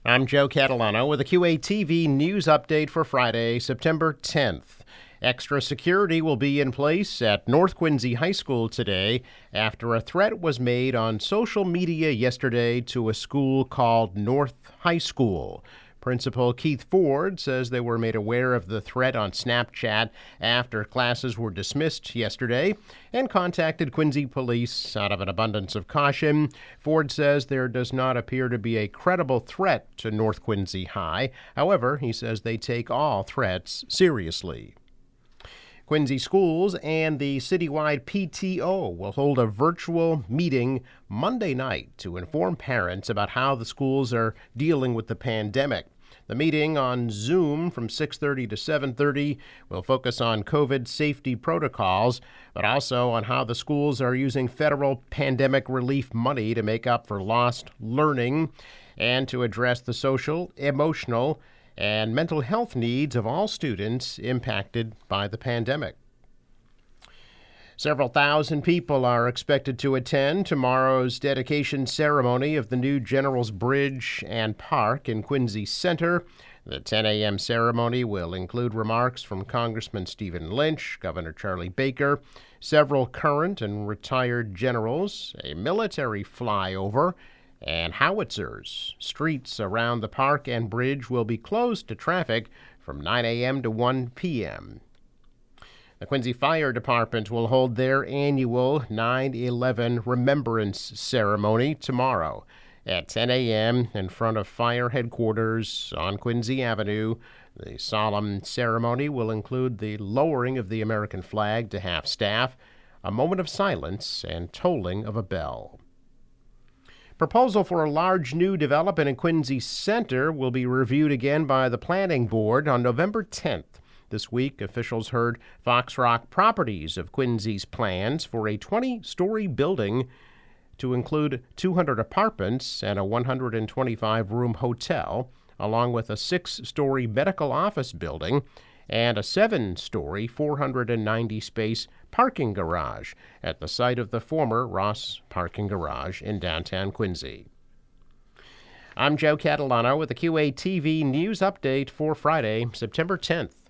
I'm Joe Catalano with a QATV news update for Friday, September 10th. Extra security will be in place at North Quincy High School today after a threat was made on social media yesterday to a school called North High School. Principal Keith Ford says they were made aware of the threat on Snapchat after classes were dismissed yesterday and contacted Quincy police out of an abundance of caution. Ford says there does not appear to be a credible threat to North Quincy High. However, he says they take all threats seriously. Quincy Schools and the citywide PTO will hold a virtual meeting Monday night to inform parents about how the schools are dealing with the pandemic. The meeting on Zoom from 6:30 to 7:30 will focus on COVID safety protocols, but also on how the schools are using federal pandemic relief money to make up for lost learning and to address the social, emotional, and mental health needs of all students impacted by the pandemic. Several thousand people are expected to attend tomorrow's dedication ceremony of the new General's Bridge and Park in Quincy Center. The 10 a.m. ceremony will include remarks from Congressman Stephen Lynch, Governor Charlie Baker, several current and retired generals, a military flyover, and howitzers. Streets around the park and bridge will be closed to traffic from 9 a.m. to 1 p.m. The Quincy Fire Department will hold their annual 9/11 Remembrance Ceremony tomorrow at 10 a.m. in front of Fire Headquarters on Quincy Avenue. The solemn ceremony will include the lowering of the American flag to half-staff, a moment of silence, and tolling of a bell. Proposal for a large new development in Quincy Center will be reviewed again by the Planning Board on November 10th. This week, officials heard Fox Rock Properties of Quincy's plans for a 20-story building to include 200 apartments and a 125-room hotel, along with a 6-story medical office building and a 7-story, 490-space parking garage at the site of the former Ross Parking Garage in downtown Quincy. I'm Joe Catalano with the QATV News Update for Friday, September 10th.